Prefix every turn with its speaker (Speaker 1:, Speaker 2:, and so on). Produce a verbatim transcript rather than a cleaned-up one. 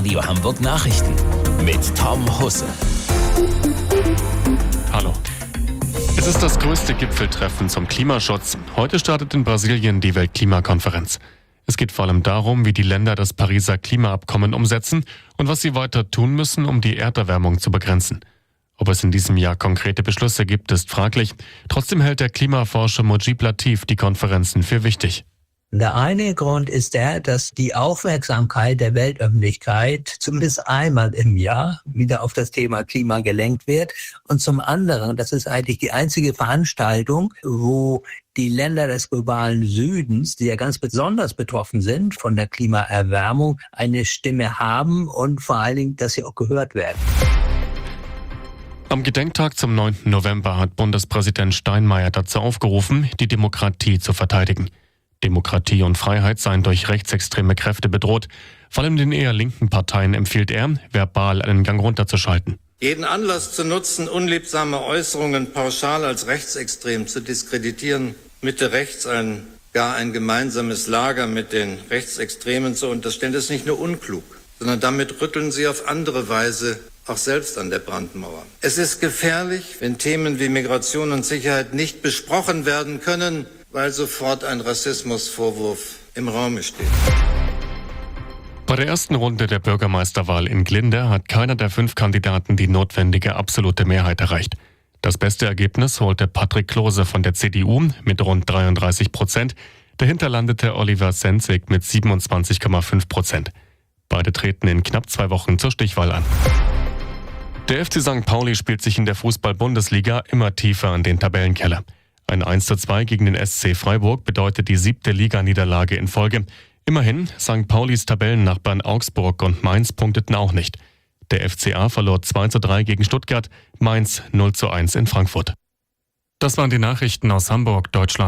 Speaker 1: Radio Hamburg Nachrichten mit Tom Husse.
Speaker 2: Hallo. Es ist das größte Gipfeltreffen zum Klimaschutz. Heute startet in Brasilien die Weltklimakonferenz. Es geht vor allem darum, wie die Länder das Pariser Klimaabkommen umsetzen und was sie weiter tun müssen, um die Erderwärmung zu begrenzen. Ob es in diesem Jahr konkrete Beschlüsse gibt, ist fraglich. Trotzdem hält der Klimaforscher Mujib Latif die Konferenzen für wichtig.
Speaker 3: Der eine Grund ist der, dass die Aufmerksamkeit der Weltöffentlichkeit zumindest einmal im Jahr wieder auf das Thema Klima gelenkt wird. Und zum anderen, das ist eigentlich die einzige Veranstaltung, wo die Länder des globalen Südens, die ja ganz besonders betroffen sind von der Klimaerwärmung, eine Stimme haben und vor allen Dingen, dass sie auch gehört werden.
Speaker 2: Am Gedenktag zum neunten November hat Bundespräsident Steinmeier dazu aufgerufen, die Demokratie zu verteidigen. Demokratie und Freiheit seien durch rechtsextreme Kräfte bedroht. Vor allem den eher linken Parteien empfiehlt er, verbal einen Gang runterzuschalten.
Speaker 4: Jeden Anlass zu nutzen, unliebsame Äußerungen pauschal als rechtsextrem zu diskreditieren, Mitte rechts ein, gar ein gemeinsames Lager mit den Rechtsextremen zu unterstellen, ist nicht nur unklug, sondern damit rütteln sie auf andere Weise auch selbst an der Brandmauer. Es ist gefährlich, wenn Themen wie Migration und Sicherheit nicht besprochen werden können, weil sofort ein Rassismusvorwurf im Raume steht.
Speaker 2: Bei der ersten Runde der Bürgermeisterwahl in Glinde hat keiner der fünf Kandidaten die notwendige absolute Mehrheit erreicht. Das beste Ergebnis holte Patrick Klose von der C D U mit rund dreiunddreißig Prozent. Dahinter landete Oliver Sensig mit siebenundzwanzig Komma fünf Prozent. Beide treten in knapp zwei Wochen zur Stichwahl an. Der F C Sankt Pauli spielt sich in der Fußball-Bundesliga immer tiefer an den Tabellenkeller. Ein eins zu zwei gegen den S C Freiburg bedeutet die siebte Liganiederlage in Folge. Immerhin, Sankt Paulis Tabellennachbarn Augsburg und Mainz punkteten auch nicht. Der F C A verlor zwei zu drei gegen Stuttgart, Mainz null zu eins in Frankfurt. Das waren die Nachrichten aus Hamburg, Deutschland.